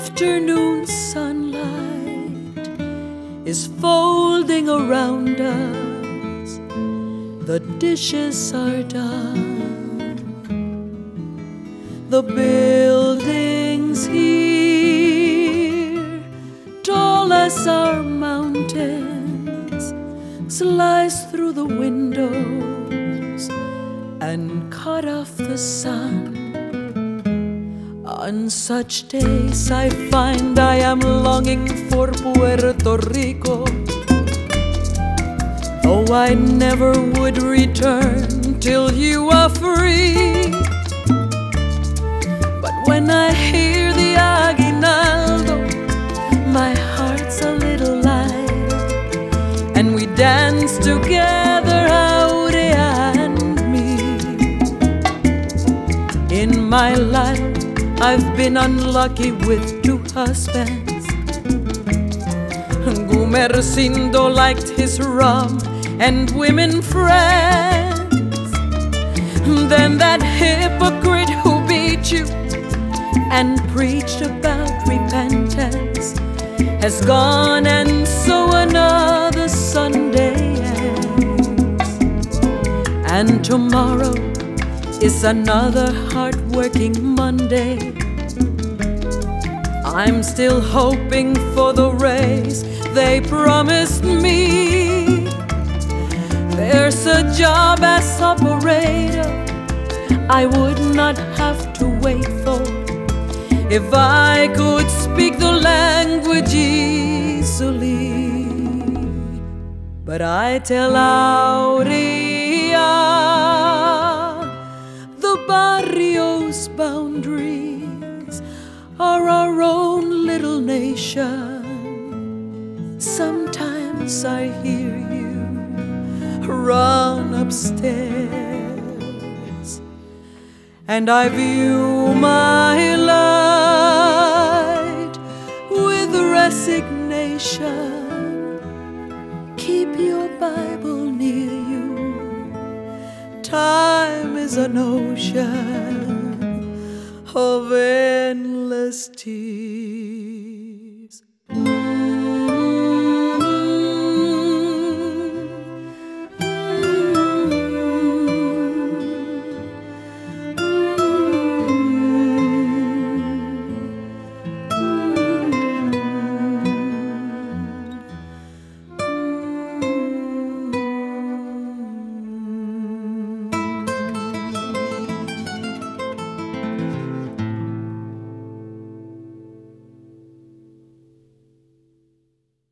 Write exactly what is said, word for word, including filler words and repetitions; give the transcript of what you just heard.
afternoon sunlight is folding around us. The dishes are done. The buildings here, tall as our mountains, slice through the windows and cut off the sun. On such days I find I am longing for Puerto Rico, though I never would return till you are free. But when I hear the aguinaldo, my heart's a little light, and we dance together, Aurea and me. In my life I've been unlucky with two husbands. Gumercindo liked his rum and women friends. Then that hypocrite who beat you and preached about repentance has gone, and so another Sunday ends. And tomorrow is another hard-working Monday. I'm still hoping for the raise they promised me. There's a job as operator I would not have to wait for if I could speak the language easily. But I tell Aurea, the barrio's boundaries are our own little nation. Sometimes I hear you run upstairs, and I view my light with resignation. Keep your Bible near you. Time is an ocean of endless tears.